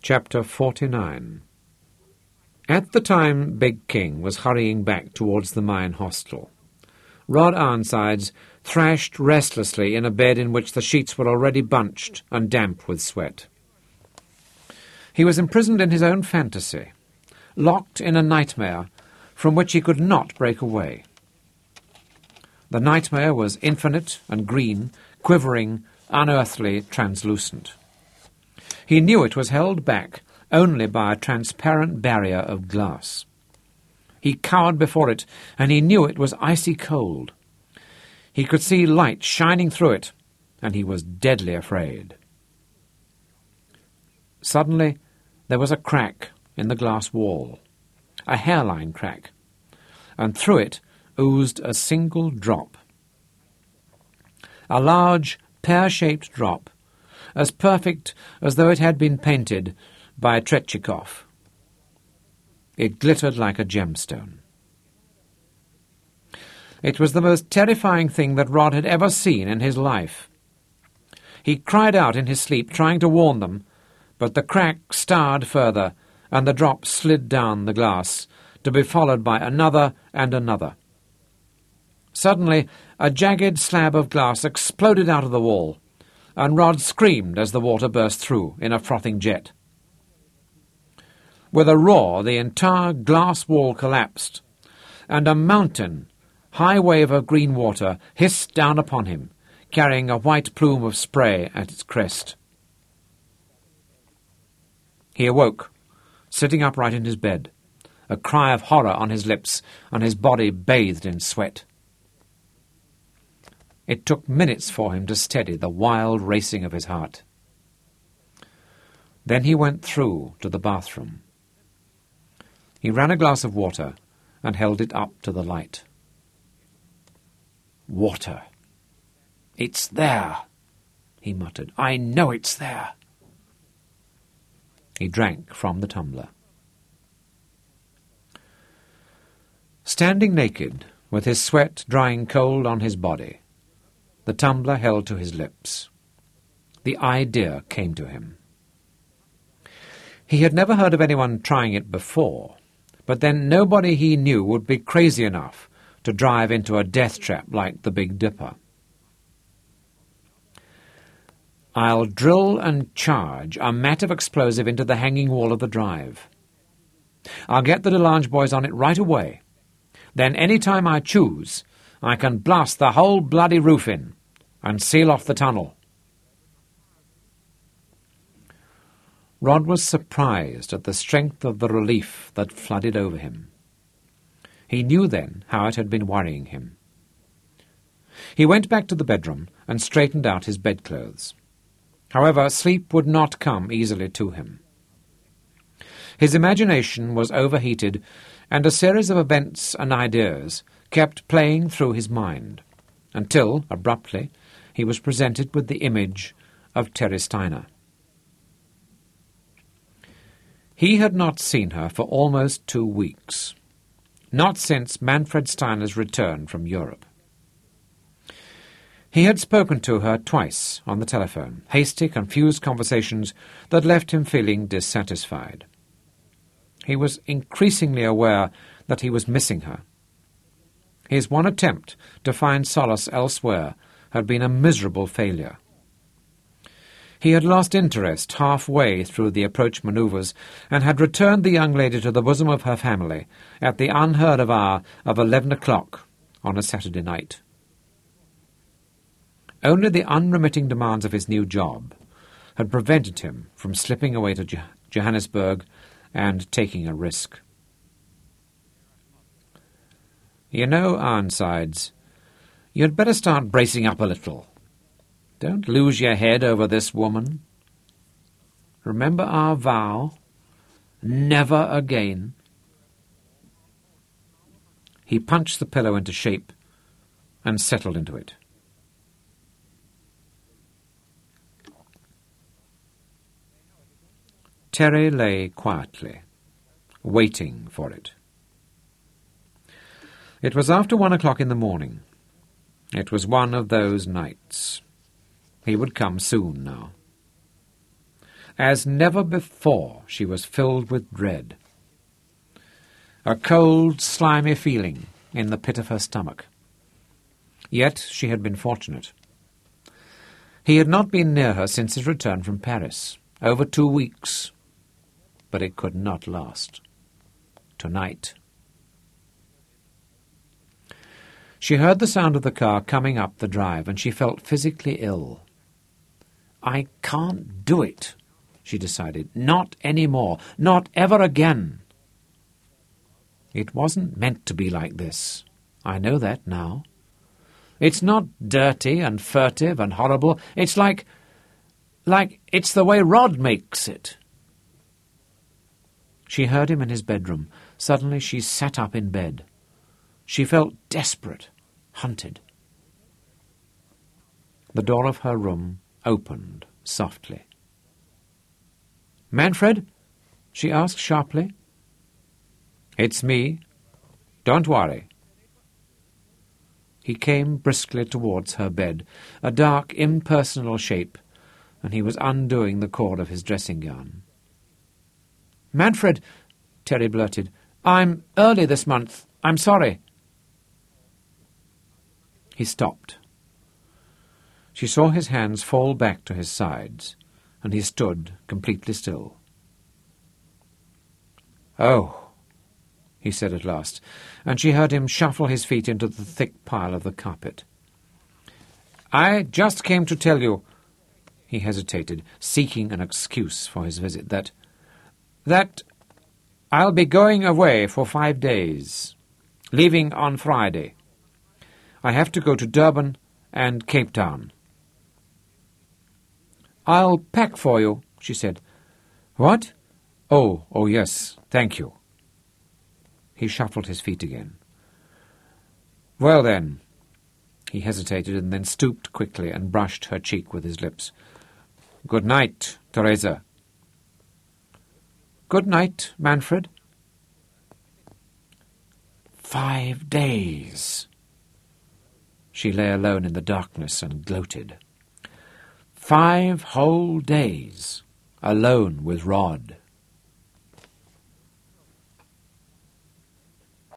Chapter 49. At the time Big King was hurrying back towards the mine hostel, Rod Ironsides thrashed restlessly in a bed in which the sheets were already bunched and damp with sweat. He was imprisoned in his own fantasy, locked in a nightmare from which he could not break away. The nightmare was infinite and green, quivering, unearthly, translucent. He knew it was held back only by a transparent barrier of glass. He cowered before it, and he knew it was icy cold. He could see light shining through it, and he was deadly afraid. Suddenly, there was a crack in the glass wall, a hairline crack, and through it oozed a single drop. A large, pear-shaped drop, as perfect as though it had been painted by Tretchikoff. It glittered like a gemstone. It was the most terrifying thing that Rod had ever seen in his life. He cried out in his sleep, trying to warn them, but the crack starred further, and the drop slid down the glass, to be followed by another and another. Suddenly, a jagged slab of glass exploded out of the wall, and Rod screamed as the water burst through in a frothing jet. With a roar, the entire glass wall collapsed, and a mountain, high wave of green water hissed down upon him, carrying a white plume of spray at its crest. He awoke, sitting upright in his bed, a cry of horror on his lips, and his body bathed in sweat. It took minutes for him to steady the wild racing of his heart. Then he went through to the bathroom. He ran a glass of water and held it up to the light. Water. "It's there," he muttered. "I know it's there." He drank from the tumbler. Standing naked, with his sweat drying cold on his body, the tumbler held to his lips. The idea came to him. He had never heard of anyone trying it before, but then nobody he knew would be crazy enough to drive into a death trap like the Big Dipper. "I'll drill and charge a mat of explosive into the hanging wall of the drive. I'll get the DeLange boys on it right away. Then any time I choose, I can blast the whole bloody roof in and seal off the tunnel." Rod was surprised at the strength of the relief that flooded over him. He knew then how it had been worrying him. He went back to the bedroom and straightened out his bedclothes. However, sleep would not come easily to him. His imagination was overheated, and a series of events and ideas kept playing through his mind, until, abruptly, he was presented with the image of Terry Steiner. He had not seen her for almost 2 weeks, not since Manfred Steiner's return from Europe. He had spoken to her twice on the telephone, hasty, confused conversations that left him feeling dissatisfied. He was increasingly aware that he was missing her. His one attempt to find solace elsewhere had been a miserable failure. He had lost interest halfway through the approach manoeuvres and had returned the young lady to the bosom of her family at the unheard-of hour of 11 o'clock on a Saturday night. Only the unremitting demands of his new job had prevented him from slipping away to Johannesburg and taking a risk. "You know, Ironsides, you'd better start bracing up a little. Don't lose your head over this woman. Remember our vow? Never again." He punched the pillow into shape and settled into it. Terry lay quietly, waiting for it. It was after 1 o'clock in the morning. It was one of those nights. He would come soon now. As never before, she was filled with dread. A cold, slimy feeling in the pit of her stomach. Yet she had been fortunate. He had not been near her since his return from Paris, over 2 weeks. But it could not last. Tonight. She heard the sound of the car coming up the drive, and she felt physically ill. "I can't do it," she decided. "Not any more. Not ever again." It wasn't meant to be like this. I know that now. It's not dirty and furtive and horrible. It's like it's the way Rod makes it. She heard him in his bedroom. Suddenly she sat up in bed. She felt desperate, hunted. The door of her room opened softly. "Manfred?" she asked sharply. "It's me. Don't worry." He came briskly towards her bed, a dark, impersonal shape, and he was undoing the cord of his dressing gown. "Manfred," Terry blurted, "I'm early this month. I'm sorry." He stopped. She saw his hands fall back to his sides, and he stood completely still. "Oh," he said at last, and she heard him shuffle his feet into the thick pile of the carpet. "I just came to tell you," he hesitated, seeking an excuse for his visit, that I'll be going away for 5 days, leaving on Friday. I have to go to Durban and Cape Town." "I'll pack for you," she said. "What? Oh, yes, thank you." He shuffled his feet again. "Well, then," he hesitated and then stooped quickly and brushed her cheek with his lips. "Good night, Teresa." "Good night, Manfred." 5 days. She lay alone in the darkness and gloated. 5 whole days, alone with Rod.